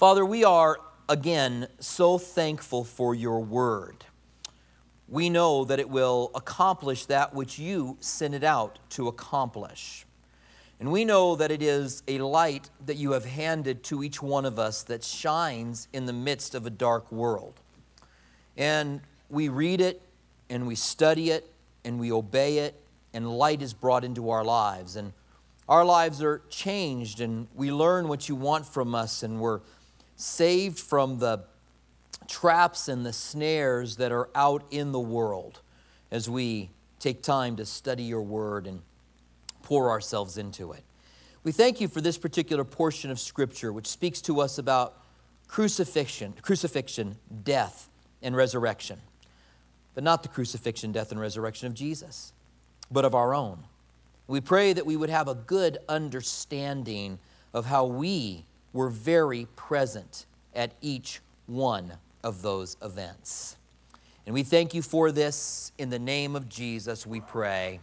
Father, we are, again, so thankful for your word. We know that it will accomplish that which you sent it out to accomplish. And we know that it is a light that you have handed to each one of us that shines in the midst of a dark world. And we read it, and we study it, and we obey it, and light is brought into our lives. And our lives are changed, and we learn what you want from us, and we're saved from the traps and the snares that are out in the world as we take time to study your word and pour ourselves into it. We thank you for this particular portion of Scripture which speaks to us about crucifixion, death, and resurrection. But not the crucifixion, death, and resurrection of Jesus, but of our own. We pray that we would have a good understanding of how we were very present at each one of those events. And we thank you for this. In the name of Jesus, we pray.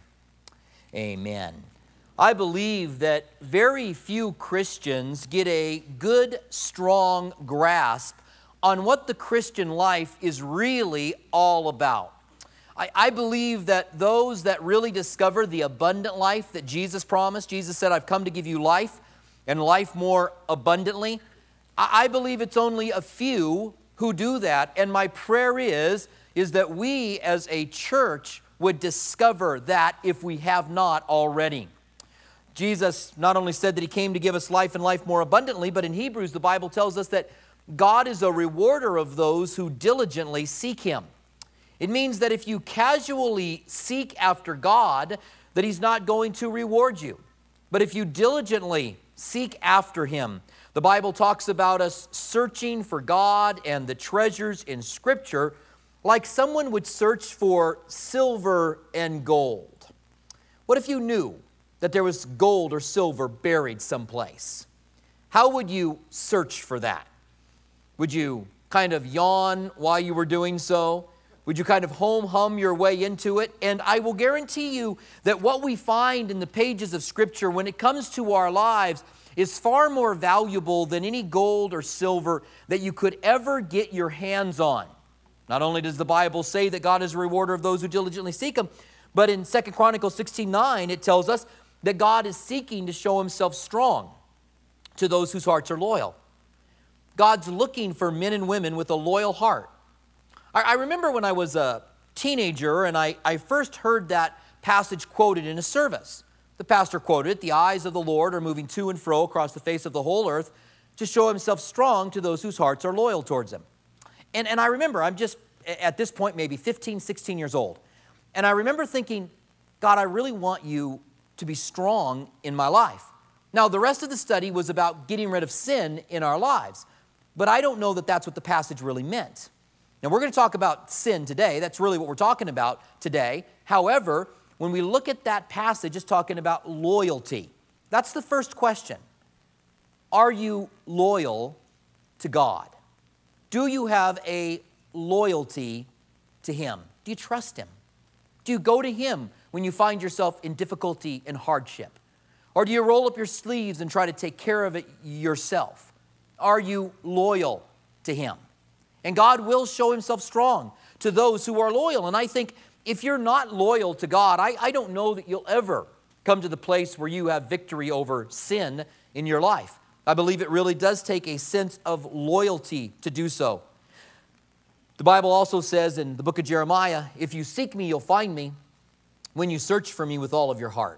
Amen. I believe that very few Christians get a good, strong grasp on what the Christian life is really all about. I believe that those that really discover the abundant life that Jesus promised, Jesus said, I've come to give you life and life more abundantly. I believe it's only a few who do that, and my prayer is that we as a church would discover that if we have not already. Jesus not only said that he came to give us life and life more abundantly, but in Hebrews the Bible tells us that God is a rewarder of those who diligently seek him. It means that if you casually seek after God, that he's not going to reward you. But if you diligently seek after him, the Bible talks about us searching for God and the treasures in Scripture like someone would search for silver and gold. What if you knew that there was gold or silver buried someplace? How would you search for that? Would you kind of yawn while you were doing so? Would you kind of hum your way into it? And I will guarantee you that what we find in the pages of Scripture when it comes to our lives is far more valuable than any gold or silver that you could ever get your hands on. Not only does the Bible say that God is a rewarder of those who diligently seek him, but in 2 Chronicles 16:9 it tells us that God is seeking to show himself strong to those whose hearts are loyal. God's looking for men and women with a loyal heart. I remember when I was a teenager and I first heard that passage quoted in a service. The pastor quoted it, "The eyes of the Lord are moving to and fro across the face of the whole earth to show himself strong to those whose hearts are loyal towards him." And I remember, I'm just, at this point, maybe 15, 16 years old. And I remember thinking, God, I really want you to be strong in my life. Now, the rest of the study was about getting rid of sin in our lives. But I don't know that that's what the passage really meant. Now, we're going to talk about sin today. That's really what we're talking about today. However, when we look at that passage, it's talking about loyalty. That's the first question. Are you loyal to God? Do you have a loyalty to him? Do you trust him? Do you go to him when you find yourself in difficulty and hardship? Or do you roll up your sleeves and try to take care of it yourself? Are you loyal to him? And God will show himself strong to those who are loyal. And I think if you're not loyal to God, I don't know that you'll ever come to the place where you have victory over sin in your life. I believe it really does take a sense of loyalty to do so. The Bible also says in the book of Jeremiah, if you seek me, you'll find me when you search for me with all of your heart.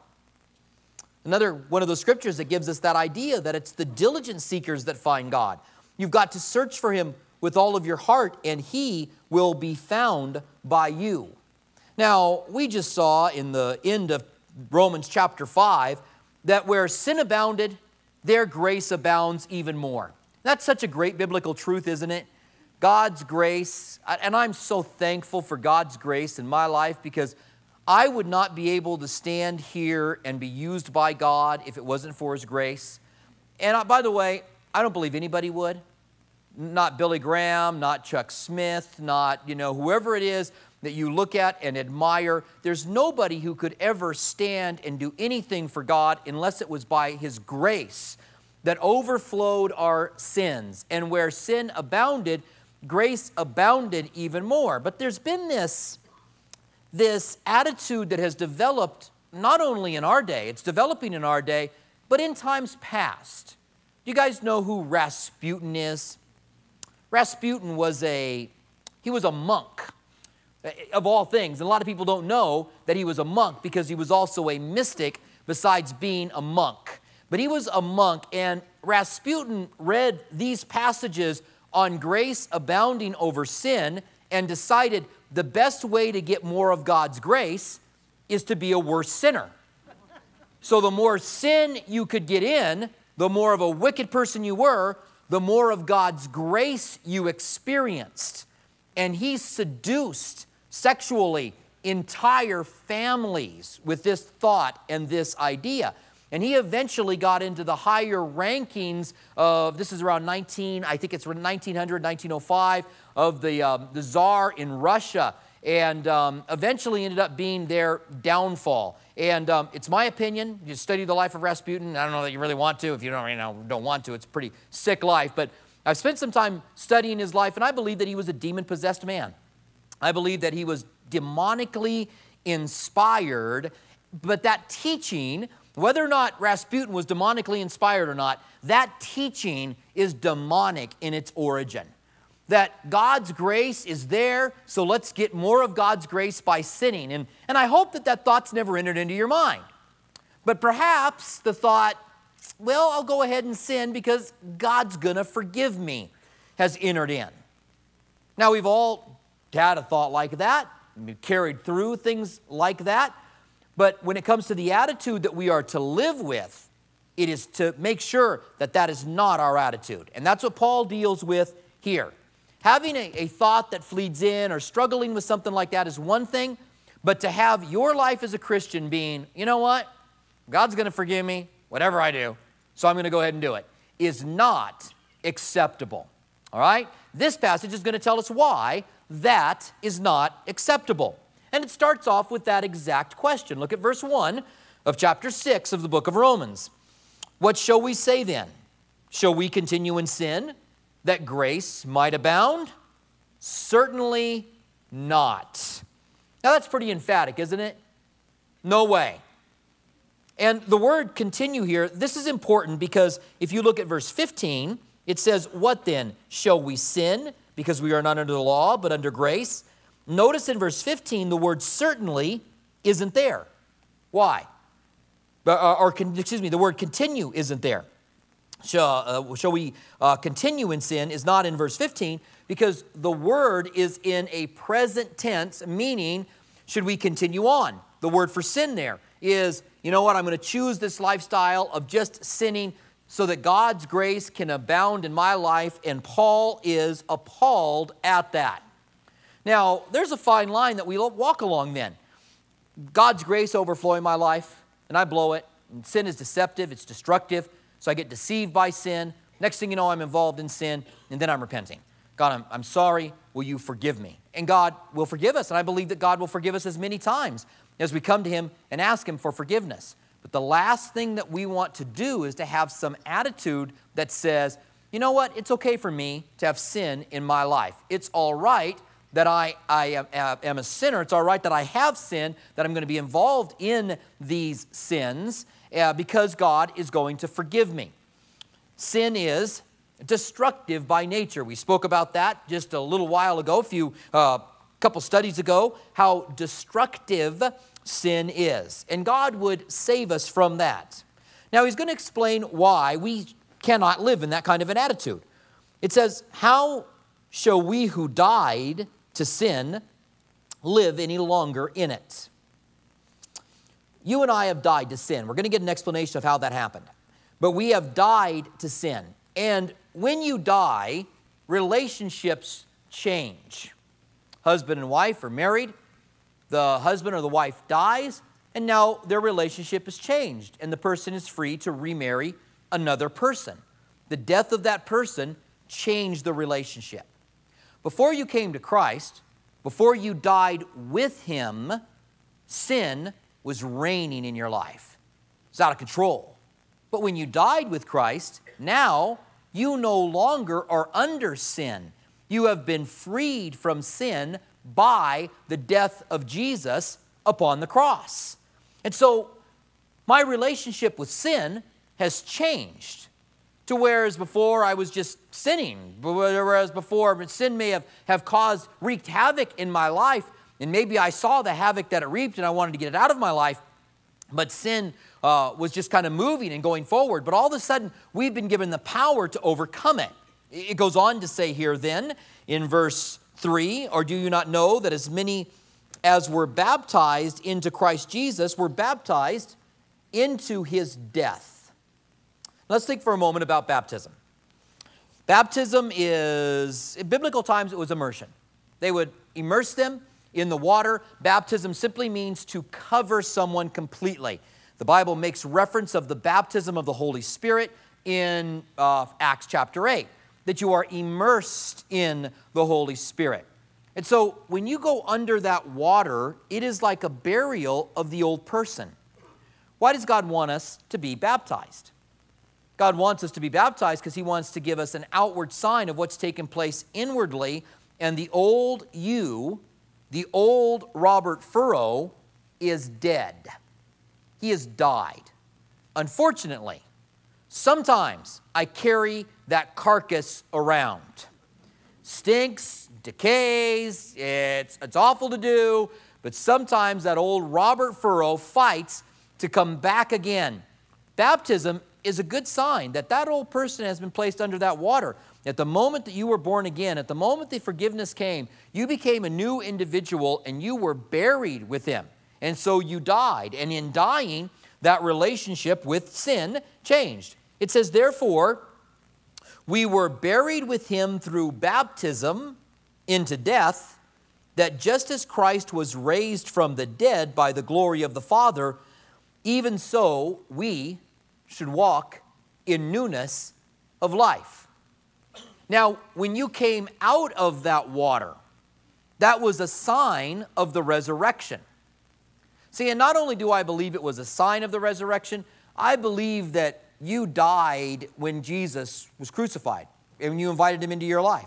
Another one of those scriptures that gives us that idea that it's the diligent seekers that find God. You've got to search for him with all of your heart, and he will be found by you. Now, we just saw in the end of Romans chapter 5 that where sin abounded, there grace abounds even more. That's such a great biblical truth, isn't it? God's grace, and I'm so thankful for God's grace in my life because I would not be able to stand here and be used by God if it wasn't for his grace. And by the way, I don't believe anybody would. Not Billy Graham, not Chuck Smith, not, whoever it is that you look at and admire. There's nobody who could ever stand and do anything for God unless it was by his grace that overflowed our sins. And where sin abounded, grace abounded even more. But there's been this attitude that has developed not only in our day, it's developing in our day, but in times past. Do you guys know who Rasputin is? Rasputin was a monk, of all things. And a lot of people don't know that he was a monk because he was also a mystic besides being a monk. But he was a monk, and Rasputin read these passages on grace abounding over sin and decided the best way to get more of God's grace is to be a worse sinner. So the more sin you could get in, the more of a wicked person you were, the more of God's grace you experienced. And he seduced sexually entire families with this thought and this idea. And he eventually got into the higher rankings of, this is around 1900, 1905, of the Tsar in Russia, and eventually ended up being their downfall. And it's my opinion, you study the life of Rasputin, I don't know that you really want to. If you don't want to, it's a pretty sick life. But I've spent some time studying his life, and I believe that he was a demon-possessed man. I believe that he was demonically inspired, but that teaching, whether or not Rasputin was demonically inspired or not, that teaching is demonic in its origin. That God's grace is there, so let's get more of God's grace by sinning. And I hope that thought's never entered into your mind. But perhaps the thought, well, I'll go ahead and sin because God's going to forgive me, has entered in. Now, we've all had a thought like that, we've carried through things like that. But when it comes to the attitude that we are to live with, it is to make sure that that is not our attitude. And that's what Paul deals with here. Having a thought that flees in or struggling with something like that is one thing, but to have your life as a Christian being, you know what, God's going to forgive me, whatever I do, so I'm going to go ahead and do it, is not acceptable. All right? This passage is going to tell us why that is not acceptable. And it starts off with that exact question. Look at verse 1 of chapter 6 of the book of Romans. What shall we say then? Shall we continue in sin, that grace might abound? Certainly not. Now that's pretty emphatic, isn't it? No way. And the word continue here, this is important because if you look at verse 15, it says, what then? Shall we sin because we are not under the law but under grace? Notice in verse 15, the word certainly isn't there. Why? The word continue isn't there. Shall we continue in sin is not in verse 15 because the word is in a present tense, meaning should we continue on? The word for sin there is, you know what, I'm going to choose this lifestyle of just sinning so that God's grace can abound in my life, and Paul is appalled at that. Now, there's a fine line that we walk along then. God's grace overflowing my life, and I blow it, and sin is deceptive, it's destructive, so I get deceived by sin. Next thing you know, I'm involved in sin, and then I'm repenting. God, I'm sorry, will you forgive me? And God will forgive us, and I believe that God will forgive us as many times as we come to Him and ask Him for forgiveness. But the last thing that we want to do is to have some attitude that says, you know what, it's okay for me to have sin in my life. It's all right that I am a sinner. It's all right that I have sin, that I'm going to be involved in these sins because God is going to forgive me. Sin is destructive by nature. We spoke about that just a little while ago, a couple studies ago, how destructive sin is. And God would save us from that. Now, He's going to explain why we cannot live in that kind of an attitude. It says, how shall we who died to sin live any longer in it? You and I have died to sin. We're going to get an explanation of how that happened. But we have died to sin. And when you die, relationships change. Husband and wife are married. The husband or the wife dies, and now their relationship is changed, and the person is free to remarry another person. The death of that person changed the relationship. Before you came to Christ, before you died with Him, sin was reigning in your life. It's out of control. But when you died with Christ, now you no longer are under sin. You have been freed from sin by the death of Jesus upon the cross. And so my relationship with sin has changed to whereas before I was just sinning, whereas before sin may have wreaked havoc in my life, and maybe I saw the havoc that it reaped and I wanted to get it out of my life, but sin was just kind of moving and going forward. But all of a sudden, we've been given the power to overcome it. It goes on to say here then, in verse 3, or do you not know that as many as were baptized into Christ Jesus were baptized into his death? Let's think for a moment about baptism. Baptism is, in biblical times, it was immersion. They would immerse them in the water. Baptism simply means to cover someone completely. The Bible makes reference of the baptism of the Holy Spirit in Acts chapter 8, that you are immersed in the Holy Spirit. And so when you go under that water, it is like a burial of the old person. Why does God want us to be baptized? God wants us to be baptized because he wants to give us an outward sign of what's taken place inwardly, and the old you, the old Robert Furrow, is dead. He has died. Unfortunately, sometimes I carry that carcass around. Stinks, decays, it's awful to do, but sometimes that old Robert Furrow fights to come back again. Baptism is a good sign that that old person has been placed under that water. At the moment that you were born again, at the moment the forgiveness came, you became a new individual and you were buried with him. And so you died. And in dying, that relationship with sin changed. It says, therefore, we were buried with him through baptism into death, that just as Christ was raised from the dead by the glory of the Father, even so we should walk in newness of life. Now, when you came out of that water, that was a sign of the resurrection. See, and not only do I believe it was a sign of the resurrection, I believe that you died when Jesus was crucified and you invited him into your life.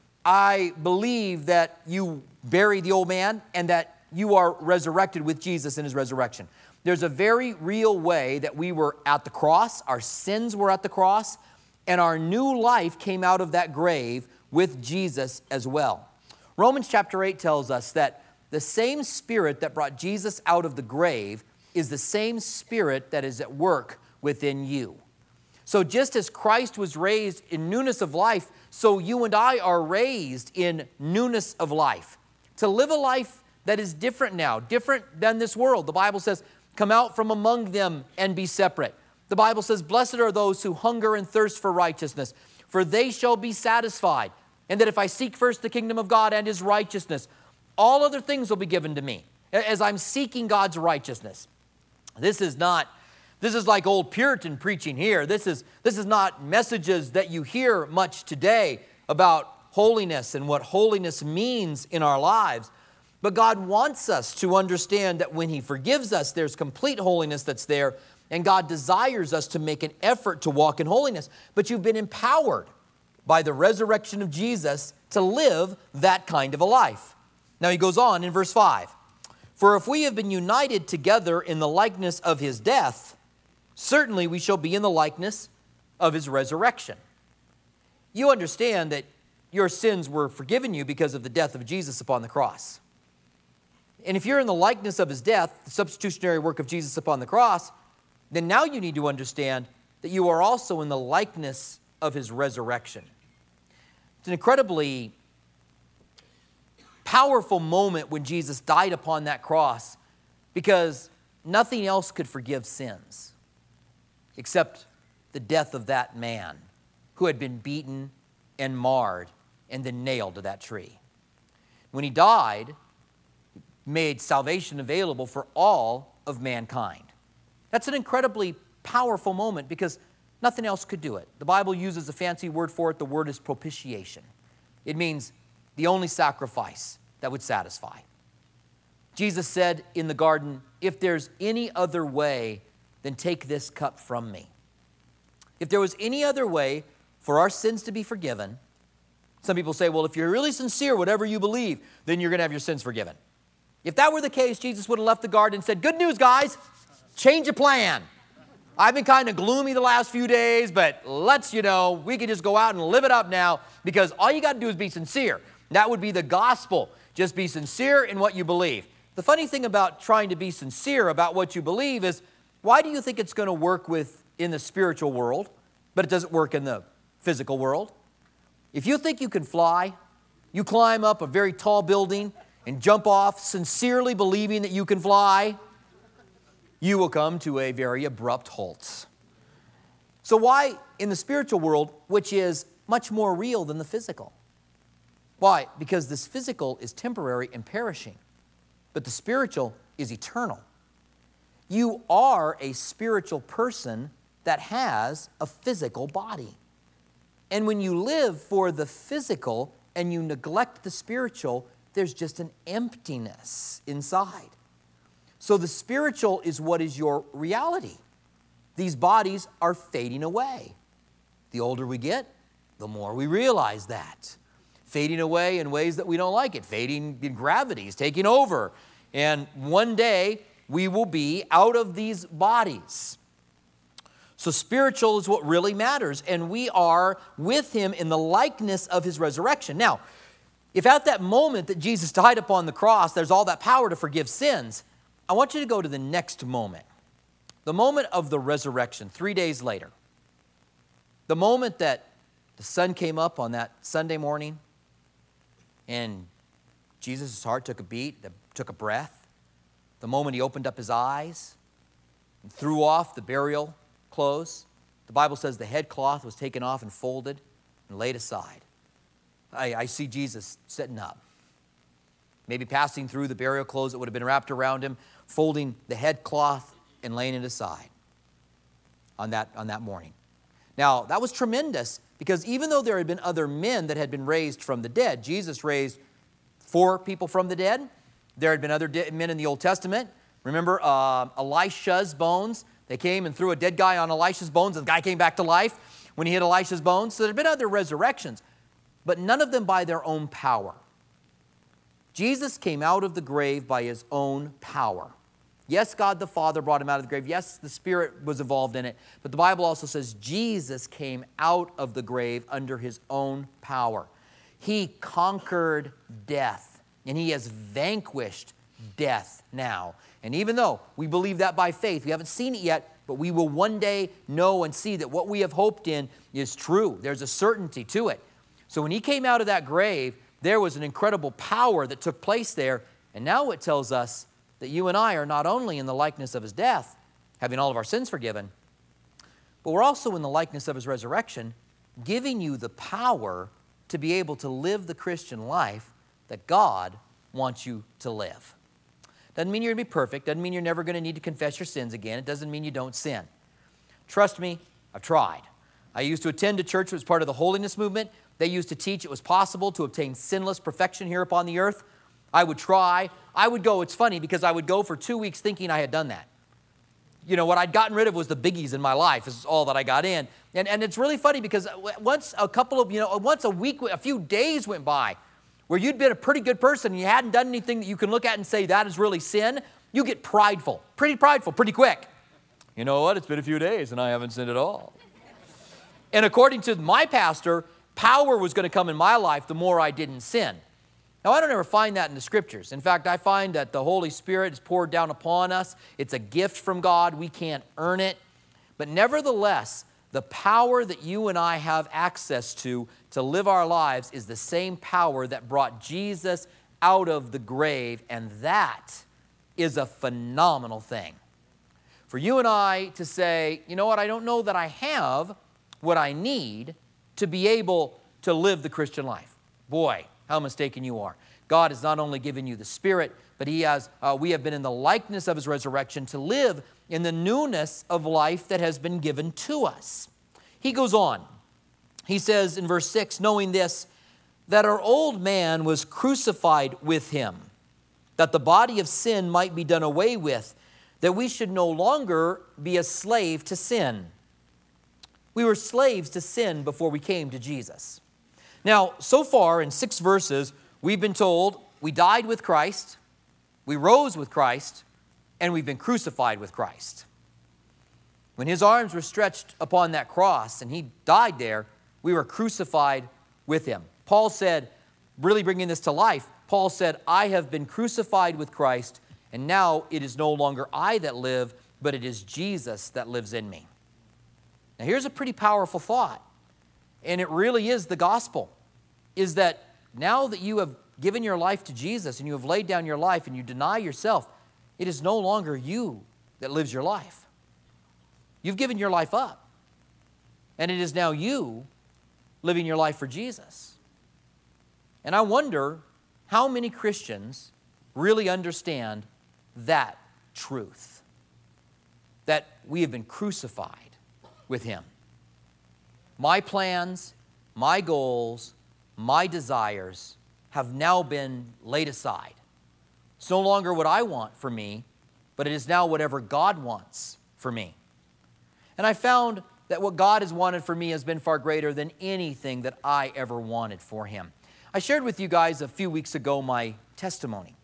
I believe that you buried the old man and that you are resurrected with Jesus in his resurrection. There's a very real way that we were at the cross, our sins were at the cross, and our new life came out of that grave with Jesus as well. Romans chapter 8 tells us that the same Spirit that brought Jesus out of the grave is the same Spirit that is at work within you. So just as Christ was raised in newness of life, so you and I are raised in newness of life. To live a life that is different now, different than this world. The Bible says, come out from among them and be separate. The Bible says, blessed are those who hunger and thirst for righteousness, for they shall be satisfied. And that if I seek first the kingdom of God and his righteousness, all other things will be given to me as I'm seeking God's righteousness. This is like old Puritan preaching here. This is not messages that you hear much today about holiness and what holiness means in our lives. But God wants us to understand that when he forgives us, there's complete holiness that's there, and God desires us to make an effort to walk in holiness. But you've been empowered by the resurrection of Jesus to live that kind of a life. Now he goes on in verse 5. For if we have been united together in the likeness of his death, certainly we shall be in the likeness of his resurrection. You understand that your sins were forgiven you because of the death of Jesus upon the cross. And if you're in the likeness of his death, the substitutionary work of Jesus upon the cross, then now you need to understand that you are also in the likeness of his resurrection. It's an incredibly powerful moment when Jesus died upon that cross, because nothing else could forgive sins except the death of that man who had been beaten and marred and then nailed to that tree. When he died, he made salvation available for all of mankind. That's an incredibly powerful moment because nothing else could do it. The Bible uses a fancy word for it. The word is propitiation. It means the only sacrifice that would satisfy. Jesus said in the garden, if there's any other way, then take this cup from me. If there was any other way for our sins to be forgiven, some people say, well, if you're really sincere, whatever you believe, then you're going to have your sins forgiven. If that were the case, Jesus would have left the garden and said, good news, guys, change of plan. I've been kind of gloomy the last few days, but we can just go out and live it up now because all you got to do is be sincere. That would be the gospel. Just be sincere in what you believe. The funny thing about trying to be sincere about what you believe is, why do you think it's going to work in the spiritual world, but it doesn't work in the physical world? If you think you can fly, you climb up a very tall building and jump off sincerely believing that you can fly, you will come to a very abrupt halt. So why in the spiritual world, which is much more real than the physical? Why? Because this physical is temporary and perishing, but the spiritual is eternal. You are a spiritual person that has a physical body. And when you live for the physical and you neglect the spiritual, there's just an emptiness inside. So the spiritual is what is your reality. These bodies are fading away. The older we get, the more we realize that. Fading away in ways that we don't like it. Fading in gravity is taking over. And one day, we will be out of these bodies. So spiritual is what really matters, and we are with him in the likeness of his resurrection. Now, if at that moment that Jesus died upon the cross, there's all that power to forgive sins, I want you to go to the next moment. The moment of the resurrection, 3 days later. The moment that the sun came up on that Sunday morning, and Jesus' heart took a beat, took a breath. The moment he opened up his eyes and threw off the burial clothes, the Bible says the headcloth was taken off and folded and laid aside. I see Jesus sitting up, maybe passing through the burial clothes that would have been wrapped around him, folding the headcloth and laying it aside on that morning. Now, that was tremendous because even though there had been other men that had been raised from the dead, Jesus raised 4 people from the dead. There had been other men in the Old Testament. Remember Elisha's bones? They came and threw a dead guy on Elisha's bones, and the guy came back to life when he hit Elisha's bones. So there had been other resurrections, but none of them by their own power. Jesus came out of the grave by his own power. Yes, God the Father brought him out of the grave. Yes, the Spirit was involved in it. But the Bible also says Jesus came out of the grave under his own power. He conquered death, and he has vanquished death now. And even though we believe that by faith, we haven't seen it yet, but we will one day know and see that what we have hoped in is true. There's a certainty to it. So when he came out of that grave, there was an incredible power that took place there. And now it tells us that you and I are not only in the likeness of his death, having all of our sins forgiven, but we're also in the likeness of his resurrection, giving you the power to be able to live the Christian life that God wants you to live. Doesn't mean you're going to be perfect. Doesn't mean you're never going to need to confess your sins again. It doesn't mean you don't sin. Trust me, I've tried. I used to attend a church that was part of the holiness movement. They used to teach it was possible to obtain sinless perfection here upon the earth. I would try. I would go. It's funny because I would go for 2 weeks thinking I had done that. You know, what I'd gotten rid of was the biggies in my life. This is all that I got in. And it's really funny because once a week, a few days went by where you'd been a pretty good person and you hadn't done anything that you can look at and say that is really sin, you get prideful pretty quick. You know what? It's been a few days and I haven't sinned at all. And according to my pastor, power was going to come in my life the more I didn't sin. Now, I don't ever find that in the Scriptures. In fact, I find that the Holy Spirit is poured down upon us. It's a gift from God. We can't earn it. But nevertheless, the power that you and I have access to live our lives is the same power that brought Jesus out of the grave, and that is a phenomenal thing. For you and I to say, you know what, I don't know that I have what I need to be able to live the Christian life. Boy, how mistaken you are. God has not only given you the Spirit, but we have been in the likeness of his resurrection to live in the newness of life that has been given to us. He goes on. He says in verse 6, knowing this, that our old man was crucified with him, that the body of sin might be done away with, that we should no longer be a slave to sin. We were slaves to sin before we came to Jesus. Now, so far in 6 verses, we've been told we died with Christ, we rose with Christ, and we've been crucified with Christ. When his arms were stretched upon that cross and he died there, we were crucified with him. Paul said, really bringing this to life, Paul said, I have been crucified with Christ, and now it is no longer I that live, but it is Jesus that lives in me. Now here's a pretty powerful thought, and it really is the gospel, is that now that you have given your life to Jesus and you have laid down your life and you deny yourself, it is no longer you that lives your life. You've given your life up, and it is now you living your life for Jesus. And I wonder how many Christians really understand that truth, that we have been crucified with him. My plans, my goals, my desires have now been laid aside. It's no longer what I want for me, but it is now whatever God wants for me. And I found that what God has wanted for me has been far greater than anything that I ever wanted for him. I shared with you guys a few weeks ago my testimony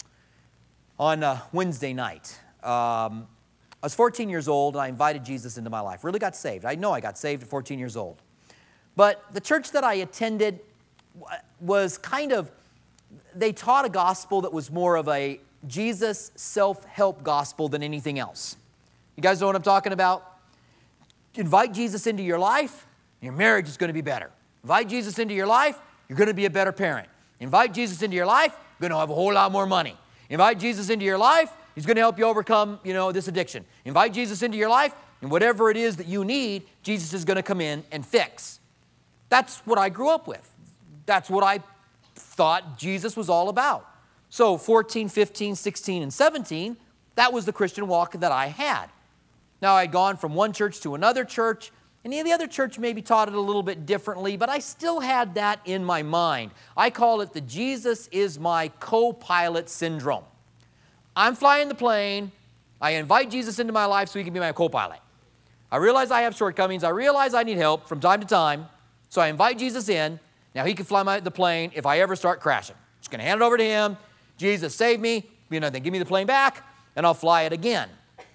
on Wednesday night. I was 14 years old, and I invited Jesus into my life. Really got saved. I know I got saved at 14 years old. But the church that I attended was kind of, they taught a gospel that was more of a Jesus self-help gospel than anything else. You guys know what I'm talking about? Invite Jesus into your life, your marriage is going to be better. Invite Jesus into your life, you're going to be a better parent. Invite Jesus into your life, you're going to have a whole lot more money. Invite Jesus into your life, he's going to help you overcome, this addiction. Invite Jesus into your life, and whatever it is that you need, Jesus is going to come in and fix. That's what I grew up with. That's what I thought Jesus was all about. So 14, 15, 16, and 17, that was the Christian walk that I had. Now, I'd gone from one church to another church, and the other church maybe taught it a little bit differently, but I still had that in my mind. I call it the Jesus is my co-pilot syndrome. I'm flying the plane. I invite Jesus into my life so he can be my co-pilot. I realize I have shortcomings. I realize I need help from time to time, so I invite Jesus in. Now, he can fly the plane if I ever start crashing. I'm just going to hand it over to him. Jesus, save me. Then give me the plane back, and I'll fly it again.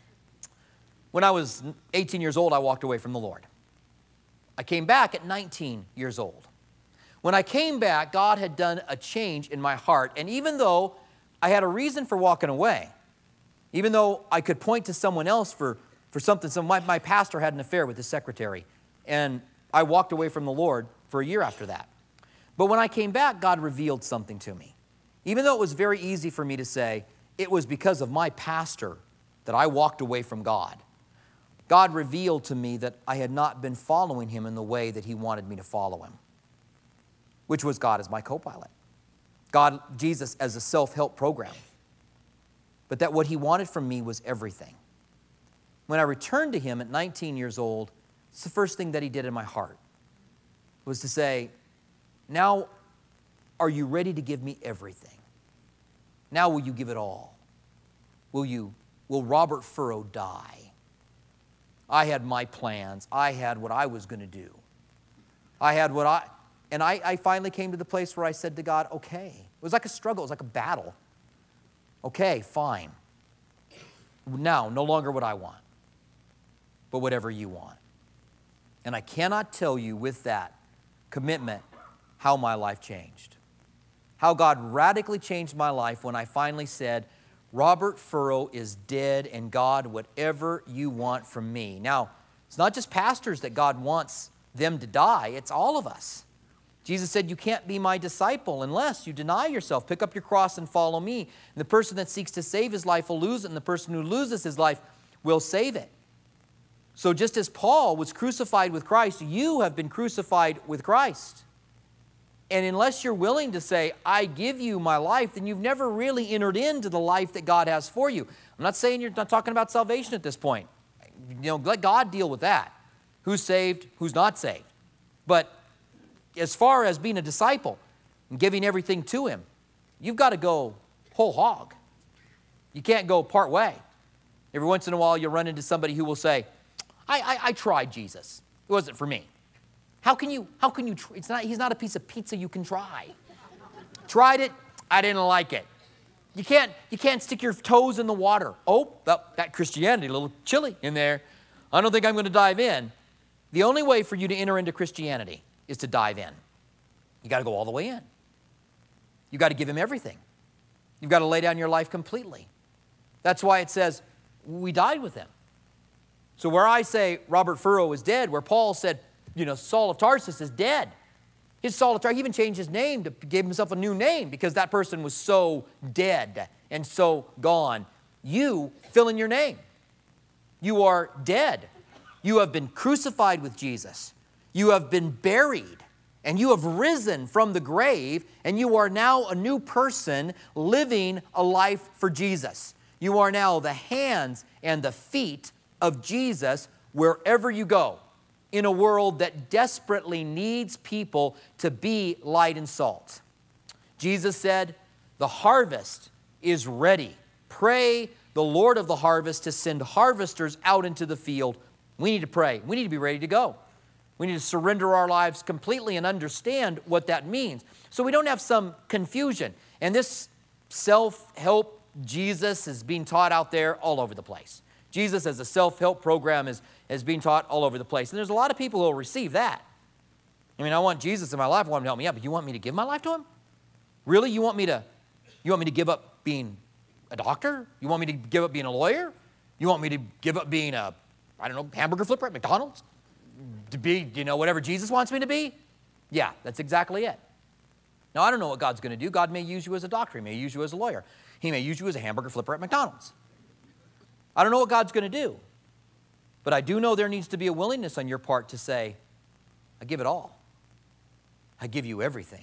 When I was 18 years old, I walked away from the Lord. I came back at 19 years old. When I came back, God had done a change in my heart. And even though I had a reason for walking away, even though I could point to someone else for something, my pastor had an affair with his secretary, and I walked away from the Lord for a year after that. But when I came back, God revealed something to me. Even though it was very easy for me to say, it was because of my pastor that I walked away from God. God revealed to me that I had not been following him in the way that he wanted me to follow him, which was God as my co-pilot. God, Jesus as a self-help program. But that what he wanted from me was everything. When I returned to him at 19 years old, it's the first thing that he did in my heart was to say, now are you ready to give me everything? Now will you give it all? Will Robert Furrow die? I had my plans. I had what I was going to do. I finally came to the place where I said to God, okay. It was like a struggle. It was like a battle. Okay, fine. Now, no longer what I want, but whatever you want. And I cannot tell you with that commitment how my life changed. How God radically changed my life when I finally said, Robert Furrow is dead, and God, whatever you want from me. Now, it's not just pastors that God wants them to die. It's all of us. Jesus said, you can't be my disciple unless you deny yourself, pick up your cross and follow me. And the person that seeks to save his life will lose it, and the person who loses his life will save it. So just as Paul was crucified with Christ, you have been crucified with Christ. And unless you're willing to say, I give you my life, then you've never really entered into the life that God has for you. I'm not saying you're not talking about salvation at this point. Let God deal with that. Who's saved, who's not saved. But as far as being a disciple and giving everything to him, you've got to go whole hog. You can't go part way. Every once in a while you'll run into somebody who will say, I tried Jesus. It wasn't for me. He's not a piece of pizza you can try. Tried it, I didn't like it. You can't stick your toes in the water. Oh, that Christianity, a little chilly in there. I don't think I'm going to dive in. The only way for you to enter into Christianity is to dive in. You got to go all the way in. You got to give him everything. You've got to lay down your life completely. That's why it says, we died with him. So where I say Robert Furrow is dead, where Paul said, Saul of Tarsus is dead. His Saul of Tarsus, he even changed his name to give himself a new name because that person was so dead and so gone. You fill in your name. You are dead. You have been crucified with Jesus. You have been buried. And you have risen from the grave, and you are now a new person living a life for Jesus. You are now the hands and the feet of Jesus wherever you go in a world that desperately needs people to be light and salt. Jesus said, the harvest is ready. Pray the Lord of the harvest to send harvesters out into the field. We need to pray. We need to be ready to go. We need to surrender our lives completely and understand what that means so we don't have some confusion. And this self-help Jesus is being taught out there all over the place. Jesus as a self-help program is being taught all over the place. And there's a lot of people who will receive that. I mean, I want Jesus in my life. I want him to help me out. But you want me to give my life to him? Really? You want me to give up being a doctor? You want me to give up being a lawyer? You want me to give up being a, hamburger flipper at McDonald's? To be, whatever Jesus wants me to be? Yeah, that's exactly it. Now, I don't know what God's going to do. God may use you as a doctor. He may use you as a lawyer. He may use you as a hamburger flipper at McDonald's. I don't know what God's going to do. But I do know there needs to be a willingness on your part to say, I give it all. I give you everything.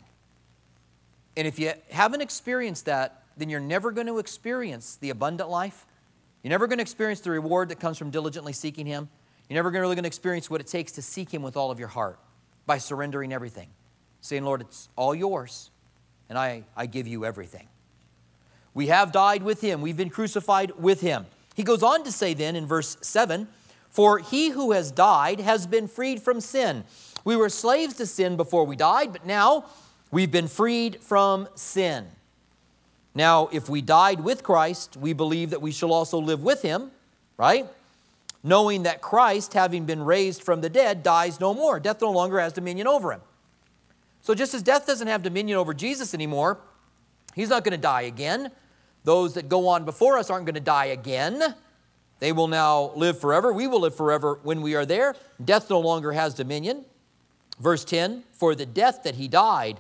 And if you haven't experienced that, then you're never going to experience the abundant life. You're never going to experience the reward that comes from diligently seeking him. You're never really going to experience what it takes to seek him with all of your heart by surrendering everything. Saying, Lord, it's all yours, and I give you everything. We have died with him. We've been crucified with him. He goes on to say then in verse 7, for he who has died has been freed from sin. We were slaves to sin before we died, but now we've been freed from sin. Now, if we died with Christ, we believe that we shall also live with him, right? Knowing that Christ, having been raised from the dead, dies no more. Death no longer has dominion over him. So just as death doesn't have dominion over Jesus anymore, he's not going to die again. Those that go on before us aren't going to die again. They will now live forever. We will live forever when we are there. Death no longer has dominion. Verse 10, for the death that he died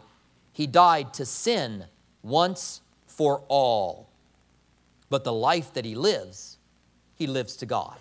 to sin once for all. But the life that he lives to God.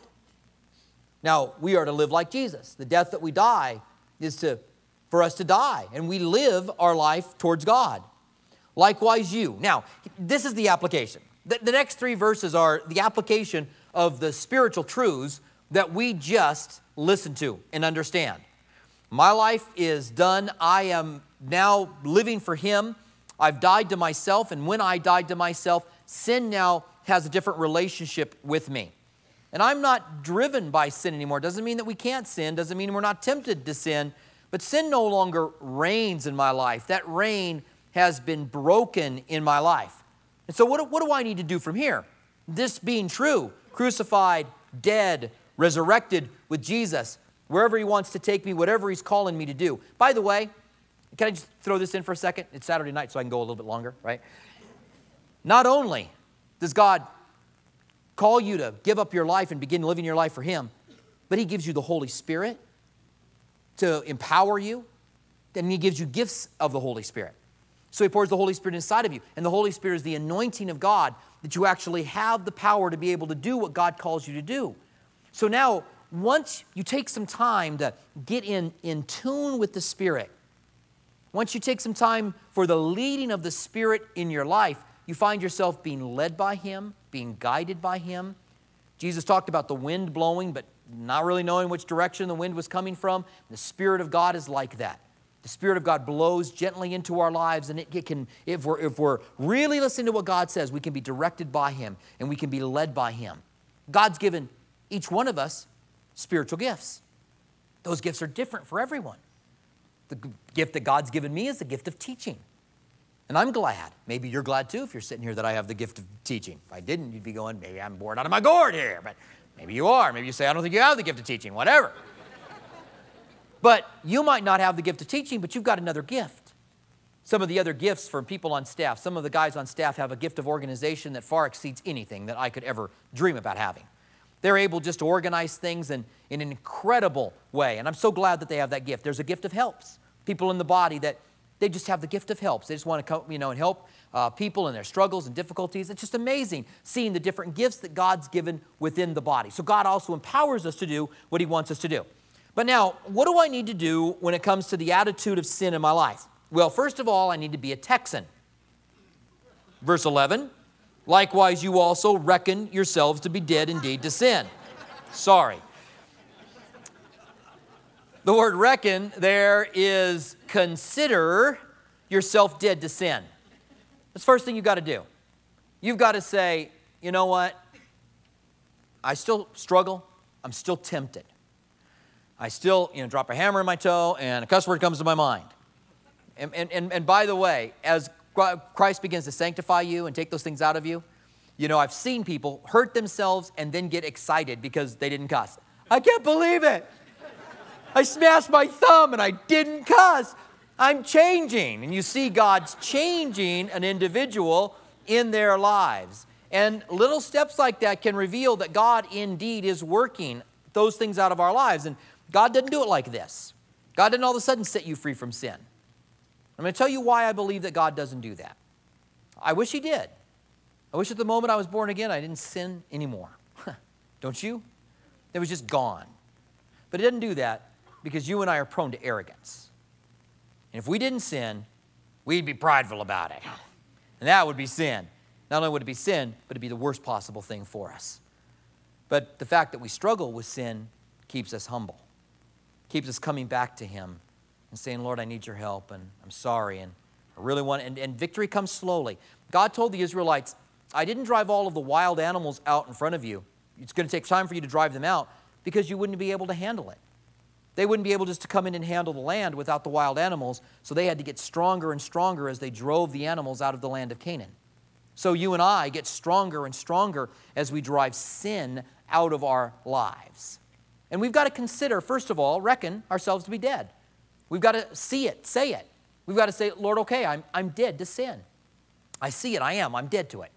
Now, we are to live like Jesus. The death that we die is for us to die, and we live our life towards God. Likewise you. Now, this is the application. The next three verses are the application of the spiritual truths that we just listen to and understand. My life is done. I am now living for him. I've died to myself, and when I died to myself, sin now has a different relationship with me. And I'm not driven by sin anymore. Doesn't mean that we can't sin. Doesn't mean we're not tempted to sin. But sin no longer reigns in my life. That reign has been broken in my life. And so what do I need to do from here? This being true, crucified, dead, resurrected with Jesus, wherever he wants to take me, whatever he's calling me to do. By the way, can I just throw this in for a second? It's Saturday night, so I can go a little bit longer, right? Not only does God call you to give up your life and begin living your life for him, but he gives you the Holy Spirit to empower you, and he gives you gifts of the Holy Spirit. So he pours the Holy Spirit inside of you, and the Holy Spirit is the anointing of God that you actually have the power to be able to do what God calls you to do. So now, once you take some time to get in tune with the Spirit, once you take some time for the leading of the Spirit in your life, you find yourself being led by him, being guided by him. Jesus talked about the wind blowing, but not really knowing which direction the wind was coming from. The Spirit of God is like that. The Spirit of God blows gently into our lives, and it can, if we're really listening to what God says, we can be directed by him, and we can be led by him. God's given each one of us spiritual gifts. Those gifts are different for everyone. The gift that God's given me is the gift of teaching. And I'm glad. Maybe you're glad too if you're sitting here that I have the gift of teaching. If I didn't, you'd be going, maybe I'm bored out of my gourd here. But maybe you are. Maybe you say, I don't think you have the gift of teaching, whatever. But you might not have the gift of teaching, but you've got another gift. Some of the other gifts from people on staff, some of the guys on staff have a gift of organization that far exceeds anything that I could ever dream about having. They're able just to organize things in an incredible way. And I'm so glad that they have that gift. There's a gift of helps. People in the body that they just have the gift of helps. They just want to come, and help people in their struggles and difficulties. It's just amazing seeing the different gifts that God's given within the body. So God also empowers us to do what he wants us to do. But now, what do I need to do when it comes to the attitude of sin in my life? Well, first of all, I need to be a Texan. Verse 11, likewise you also reckon yourselves to be dead indeed to sin. Sorry. The word reckon there is consider yourself dead to sin. That's the first thing you've got to do. You've got to say, you know what? I still struggle. I'm still tempted. I still, drop a hammer in my toe and a cuss word comes to my mind. And by the way, as Christ begins to sanctify you and take those things out of you, I've seen people hurt themselves and then get excited because they didn't cuss. I can't believe it. I smashed my thumb and I didn't cuss. I'm changing. And you see God's changing an individual in their lives. And little steps like that can reveal that God indeed is working those things out of our lives. And God didn't do it like this. God didn't all of a sudden set you free from sin. I'm going to tell you why I believe that God doesn't do that. I wish he did. I wish at the moment I was born again, I didn't sin anymore. Don't you? It was just gone. But he doesn't do that because you and I are prone to arrogance. And if we didn't sin, we'd be prideful about it. And that would be sin. Not only would it be sin, but it'd be the worst possible thing for us. But the fact that we struggle with sin keeps us humble, keeps us coming back to him and saying, Lord, I need your help, and I'm sorry, and I really want, and victory comes slowly. God told the Israelites, I didn't drive all of the wild animals out in front of you. It's going to take time for you to drive them out because you wouldn't be able to handle it. They wouldn't be able just to come in and handle the land without the wild animals, so they had to get stronger and stronger as they drove the animals out of the land of Canaan. So you and I get stronger and stronger as we drive sin out of our lives. And we've got to consider, first of all, reckon ourselves to be dead. We've got to see it, say it. We've got to say, Lord, okay, I'm dead to sin. I see it, I'm dead to it.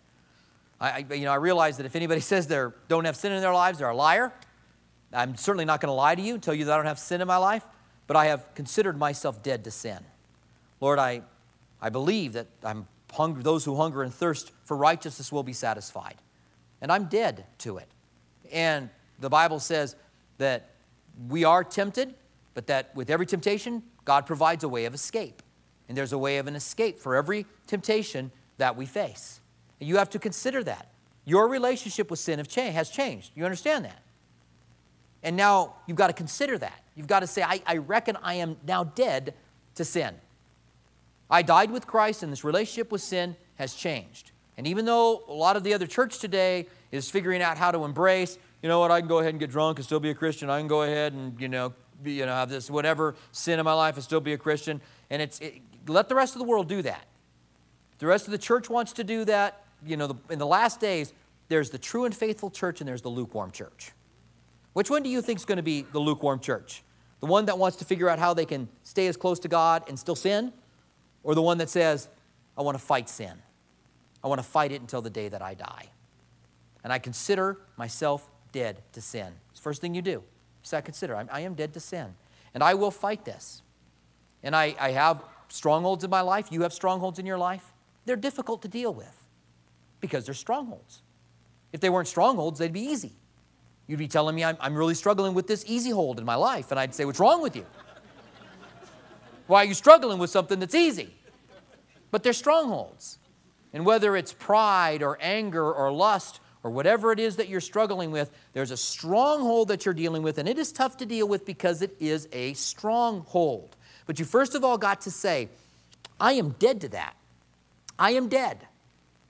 I realize that if anybody says they don't have sin in their lives, they're a liar. I'm certainly not going to lie to you and tell you that I don't have sin in my life, but I have considered myself dead to sin. Lord, I believe that those who hunger and thirst for righteousness will be satisfied. And I'm dead to it. And the Bible says that we are tempted, but that with every temptation, God provides a way of escape. And there's a way of an escape for every temptation that we face. And you have to consider that. Your relationship with sin has changed. You understand that? And now you've got to consider that. You've got to say, I reckon I am now dead to sin. I died with Christ and this relationship with sin has changed. And even though a lot of the other church today is figuring out how to embrace, you know what, I can go ahead and get drunk and still be a Christian. I can go ahead and, have this whatever sin in my life and still be a Christian. And let the rest of the world do that. The rest of the church wants to do that. In the last days, there's the true and faithful church and there's the lukewarm church. Which one do you think is going to be the lukewarm church? The one that wants to figure out how they can stay as close to God and still sin? Or the one that says, I want to fight sin. I want to fight it until the day that I die. And I consider myself dead to sin. It's the first thing you do. So I consider, I am dead to sin. And I will fight this. And I have strongholds in my life. You have strongholds in your life. They're difficult to deal with because they're strongholds. If they weren't strongholds, they'd be easy. You'd be telling me I'm really struggling with this easy hold in my life. And I'd say, what's wrong with you? Why are you struggling with something that's easy? But they're strongholds. And whether it's pride or anger or lust or whatever it is that you're struggling with, there's a stronghold that you're dealing with. And it is tough to deal with because it is a stronghold. But you first of all got to say, I am dead to that. I am dead.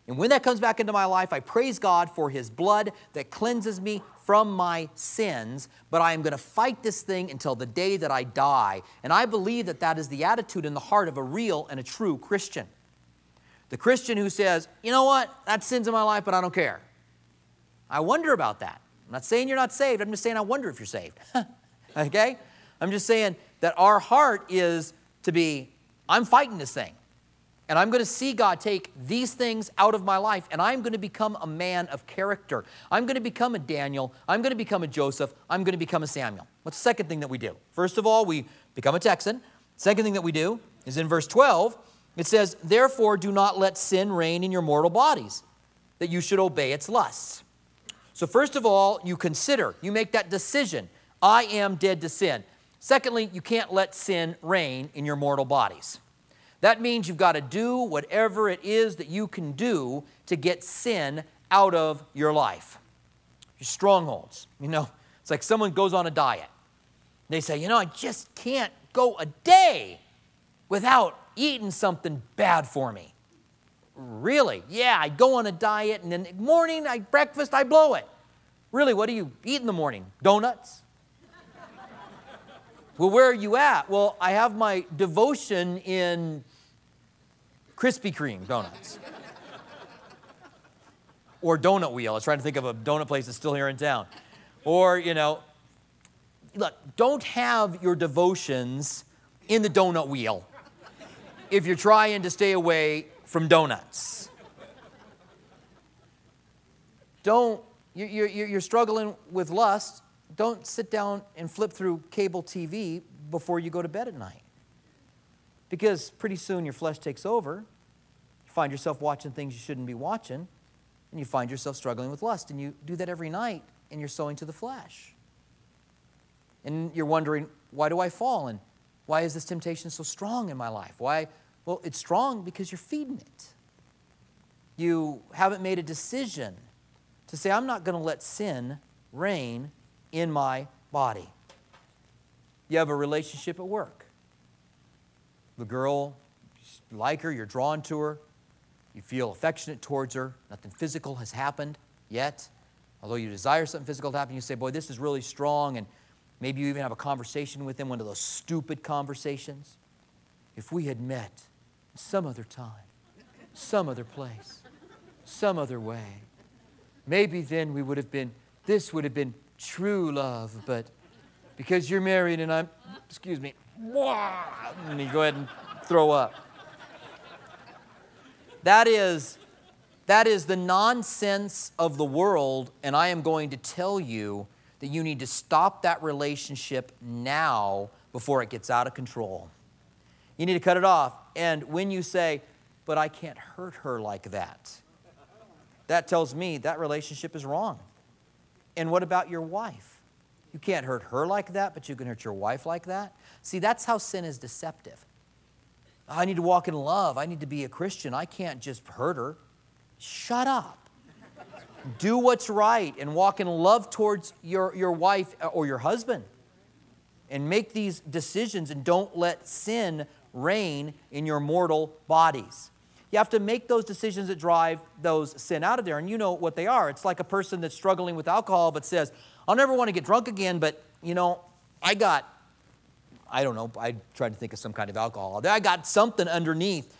And when that comes back into my life, I praise God for his blood that cleanses me from my sins, but I am going to fight this thing until the day that I die. And I believe that that is the attitude in the heart of a real and a true Christian. The Christian who says, you know what, that sin's in my life, but I don't care. I wonder about that. I'm not saying you're not saved. I'm just saying I wonder if you're saved. Okay? I'm just saying that our heart is to be, I'm fighting this thing. And I'm going to see God take these things out of my life, and I'm going to become a man of character. I'm going to become a Daniel. I'm going to become a Joseph. I'm going to become a Samuel. What's the second thing that we do? First of all, we become a Texan. Second thing that we do is in verse 12. It says, therefore, do not let sin reign in your mortal bodies, that you should obey its lusts. So first of all, you consider, you make that decision. I am dead to sin. Secondly, you can't let sin reign in your mortal bodies. That means you've got to do whatever it is that you can do to get sin out of your life. Your strongholds. You know, it's like someone goes on a diet. They say, you know, I just can't go a day without eating something bad for me. Really? Yeah, I go on a diet and then morning, breakfast, I blow it. Really, what do you eat in the morning? Donuts? Well, where are you at? Well, I have my devotion in Krispy Kreme donuts. Or Donut Wheel. I was trying to think of a donut place that's still here in town. Or, you know, look, don't have your devotions in the donut wheel if you're trying to stay away from donuts. You're struggling with lust. Don't sit down and flip through cable TV before you go to bed at night. Because pretty soon your flesh takes over. You find yourself watching things you shouldn't be watching. And you find yourself struggling with lust. And you do that every night, and you're sowing to the flesh. And you're wondering, why do I fall? And why is this temptation so strong in my life? Why? Well, it's strong because you're feeding it. You haven't made a decision to say, I'm not going to let sin reign in my body. You have a relationship at work. The girl, you like her, you're drawn to her, you feel affectionate towards her, nothing physical has happened yet. Although you desire something physical to happen, you say, boy, this is really strong, and maybe you even have a conversation with them, one of those stupid conversations. If we had met some other time, some other place, some other way, maybe then we would have been, this would have been true love, but because you're married and I'm, excuse me, and you go ahead and throw up. That is the nonsense of the world, and I am going to tell you that you need to stop that relationship now before it gets out of control. You need to cut it off. And when you say, but I can't hurt her like that, that tells me that relationship is wrong. And what about your wife? You can't hurt her like that, but you can hurt your wife like that? See, that's how sin is deceptive. I need to walk in love. I need to be a Christian. I can't just hurt her. Shut up. Do what's right and walk in love towards your wife or your husband. And make these decisions and don't let sin reign in your mortal bodies. You have to make those decisions that drive those sin out of there. And you know what they are. It's like a person that's struggling with alcohol but says, I'll never want to get drunk again, but, you know, I tried to think of some kind of alcohol. I got something underneath,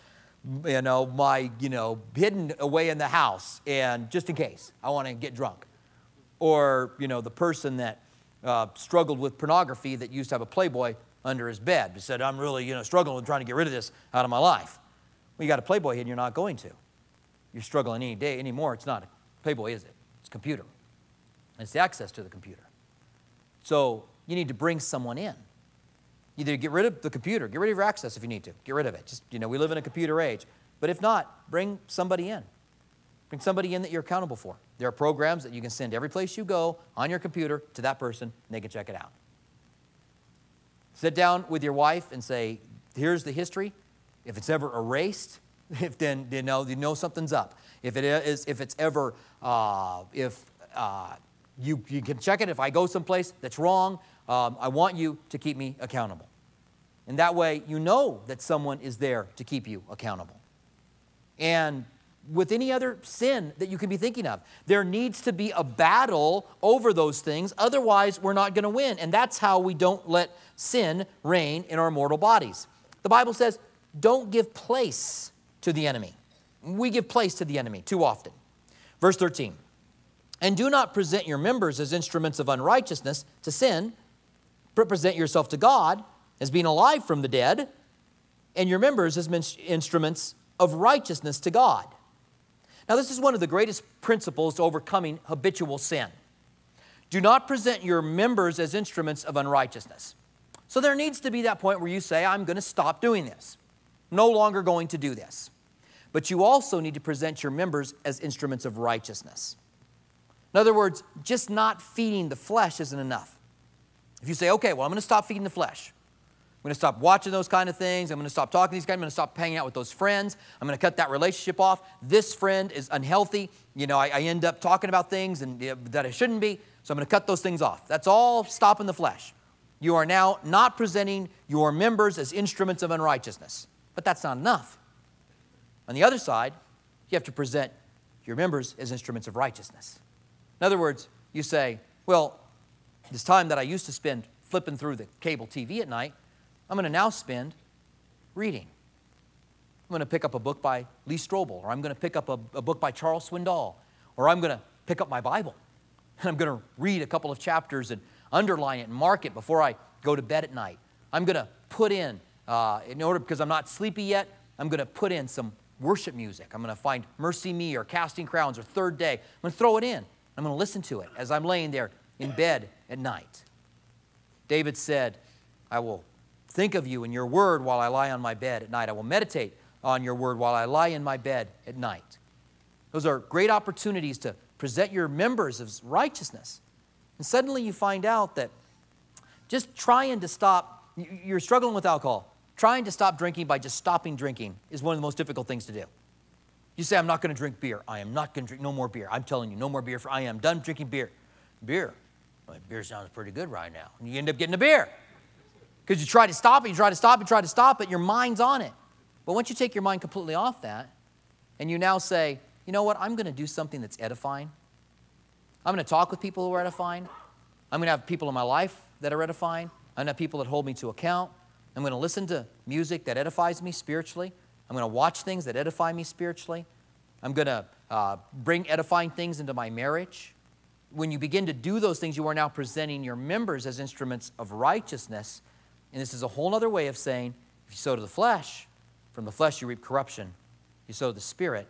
hidden away in the house, and just in case, I want to get drunk. Or, the person that struggled with pornography that used to have a Playboy under his bed. He said, I'm really, struggling with trying to get rid of this out of my life. Well, you got a Playboy hidden, you're not going to. You're struggling any day anymore. It's not a Playboy, is it? It's a computer. And it's the access to the computer. So you need to bring someone in. Either get rid of the computer, get rid of your access if you need to. Get rid of it. Just, we live in a computer age. But if not, bring somebody in. Bring somebody in that you're accountable for. There are programs that you can send every place you go on your computer to that person, and they can check it out. Sit down with your wife and say, here's the history. If it's ever erased, then you know something's up. If you can check it. If I go someplace that's wrong, I want you to keep me accountable. And that way, you know that someone is there to keep you accountable. And with any other sin that you can be thinking of. There needs to be a battle over those things. Otherwise, we're not going to win. And that's how we don't let sin reign in our mortal bodies. The Bible says, don't give place to the enemy. We give place to the enemy too often. Verse 13, and do not present your members as instruments of unrighteousness to sin, but present yourself to God as being alive from the dead, and your members as instruments of righteousness to God. Now, this is one of the greatest principles to overcoming habitual sin. Do not present your members as instruments of unrighteousness. So there needs to be that point where you say, I'm going to stop doing this. No longer going to do this. But you also need to present your members as instruments of righteousness. In other words, just not feeding the flesh isn't enough. If you say, okay, well, I'm going to stop feeding the flesh. I'm going to stop watching those kind of things. I'm going to stop talking to these guys. I'm going to stop hanging out with those friends. I'm going to cut that relationship off. This friend is unhealthy. I end up talking about things that I shouldn't be. So I'm going to cut those things off. That's all stopping the flesh. You are now not presenting your members as instruments of unrighteousness. But that's not enough. On the other side, you have to present your members as instruments of righteousness. In other words, you say, well, this time that I used to spend flipping through the cable TV at night, I'm going to now spend reading. I'm going to pick up a book by Lee Strobel, or I'm going to pick up a book by Charles Swindoll, or I'm going to pick up my Bible, and I'm going to read a couple of chapters and underline it and mark it before I go to bed at night. I'm going to put in order, because I'm not sleepy yet, I'm going to put in some worship music. I'm going to find Mercy Me or Casting Crowns or Third Day. I'm going to throw it in. I'm going to listen to it as I'm laying there in bed at night. David said, I will think of you in your word while I lie on my bed at night. I will meditate on your word while I lie in my bed at night. Those are great opportunities to present your members as righteousness. And suddenly you find out that just trying to stop, you're struggling with alcohol. Trying to stop drinking by just stopping drinking is one of the most difficult things to do. You say, I'm not going to drink beer. I am not going to drink no more beer. I'm telling you, no more beer. I am done drinking beer. Beer? Well, beer sounds pretty good right now. And you end up getting a beer. Because you try to stop it, you try to stop it, you try to stop it, your mind's on it. But once you take your mind completely off that, and you now say, you know what, I'm going to do something that's edifying. I'm going to talk with people who are edifying. I'm going to have people in my life that are edifying. I'm going to have people that hold me to account. I'm going to listen to music that edifies me spiritually. I'm going to watch things that edify me spiritually. I'm going to bring edifying things into my marriage. When you begin to do those things, you are now presenting your members as instruments of righteousness. And this is a whole other way of saying, if you sow to the flesh, from the flesh you reap corruption. You sow to the Spirit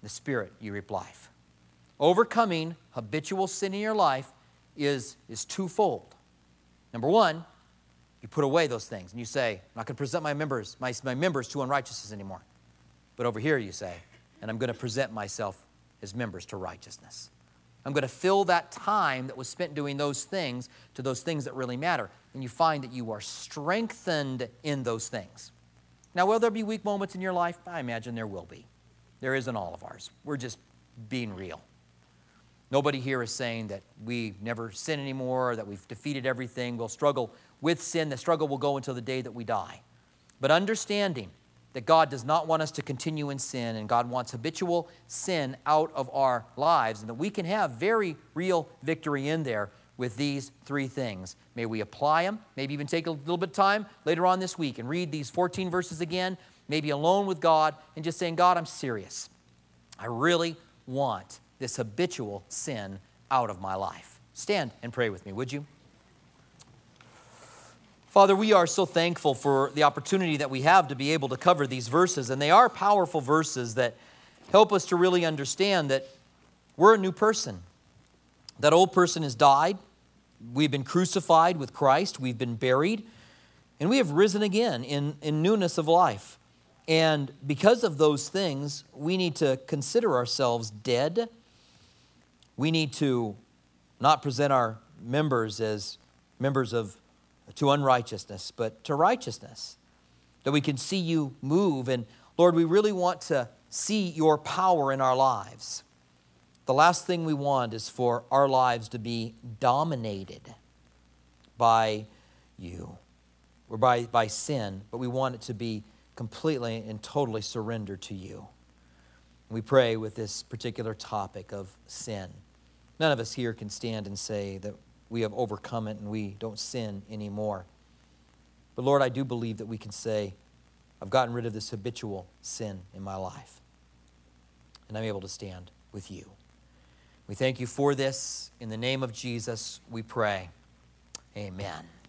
you reap life. Overcoming habitual sin in your life is twofold. Number one, you put away those things and you say, I'm not going to present my members to unrighteousness anymore. But over here you say, and I'm going to present myself as members to righteousness. I'm going to fill that time that was spent doing those things to those things that really matter. And you find that you are strengthened in those things. Now, will there be weak moments in your life? I imagine there will be. There is in all of ours. We're just being real. Nobody here is saying that we never sin anymore, that we've defeated everything. We'll struggle with sin. The struggle will go until the day that we die. But understanding that God does not want us to continue in sin, and God wants habitual sin out of our lives, and that we can have very real victory in there with these three things. May we apply them, maybe even take a little bit of time later on this week and read these 14 verses again, maybe alone with God, and just saying, God, I'm serious. I really want this habitual sin out of my life. Stand and pray with me, would you? Father, we are so thankful for the opportunity that we have to be able to cover these verses, and they are powerful verses that help us to really understand that we're a new person. That old person has died. We've been crucified with Christ. We've been buried, and we have risen again in newness of life. And because of those things, we need to consider ourselves dead. We need to not present our members as members to unrighteousness, but to righteousness, that we can see you move. And Lord, we really want to see your power in our lives. The last thing we want is for our lives to be dominated by you or by sin, but we want it to be completely and totally surrendered to you. We pray with this particular topic of sin. None of us here can stand and say that we have overcome it and we don't sin anymore. But Lord, I do believe that we can say, I've gotten rid of this habitual sin in my life, and I'm able to stand with you. We thank you for this. In the name of Jesus, we pray. Amen.